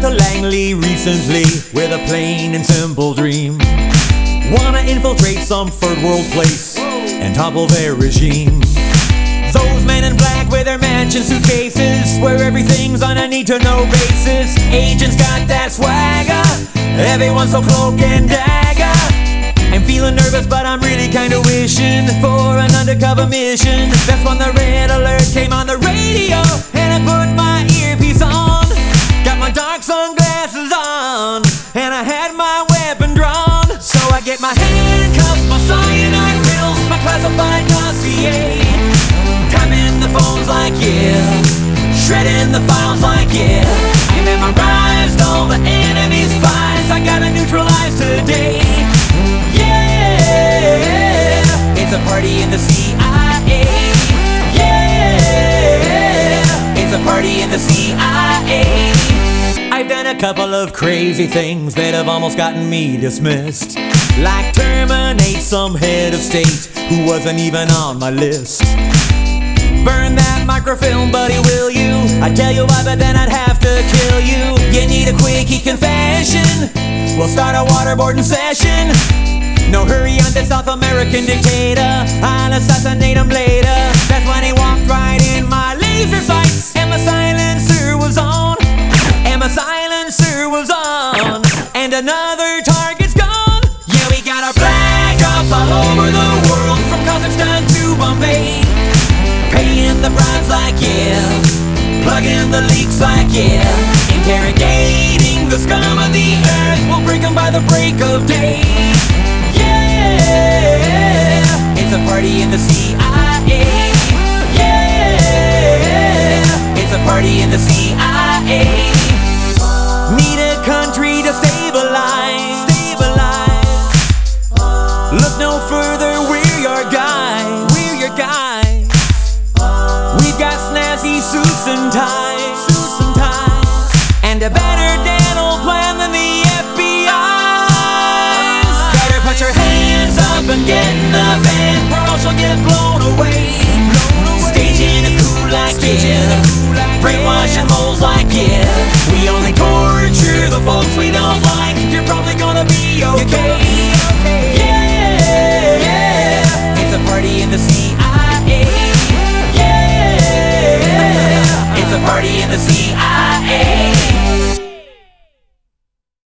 to Langley recently with a plain and simple dream. Wanna infiltrate some third world place and topple their regime. Those men in black with their mansion suitcases, where everything's on a need-to-know basis. Agents got that swagger, everyone's so cloak and dagger. I'm feeling nervous, but I'm really kinda wishing for an undercover mission. That's when the red alert came on the radio, and I put my earpiece on. Got my dark sunglasses on, and I had my weapon drawn. So I get my handcuffs, my cyanide pills, my classified dossier. Tapping the phones like yeah, shredding the files like yeah. I memorized all the enemy spies, I gotta neutralize today. Yeah, it's a party in the CIA. Yeah, it's a party in the CIA. I've done a couple of crazy things that have almost gotten me dismissed, like terminate some head of state who wasn't even on my list. Burn that microfilm, buddy, will you? I'd tell you why, but then I'd have to kill you. You need a quickie confession, we'll start a waterboarding session. No hurry on the South American dictator, I'll assassinate him later. That's when he walked right in my laser sights, and my silencer was on. And my silencer was on, and another target's gone. Yeah, we got our black ops all over the world, from Kazakhstan to Bombay. Paying the bribes like yeah, plugging the leaks like yeah. Interrogating the scum of the earth, we'll break them by the break of day. Yeah, it's a party in the CIA. Yeah, it's a party in the CIA. Need a country to stabilize. Look no further, we're your guys. We've got snazzy suits and ties, and a better dental plan than the FBI's. Better put your hands up and get in the van, or else you'll get blown away. Staging a coup like yeah, brainwashing moles like yeah. We only torture the folks we don't like. You're probably gonna be okay. Yeah, it's a party in the CIA. Yeah, it's a party in the CIA.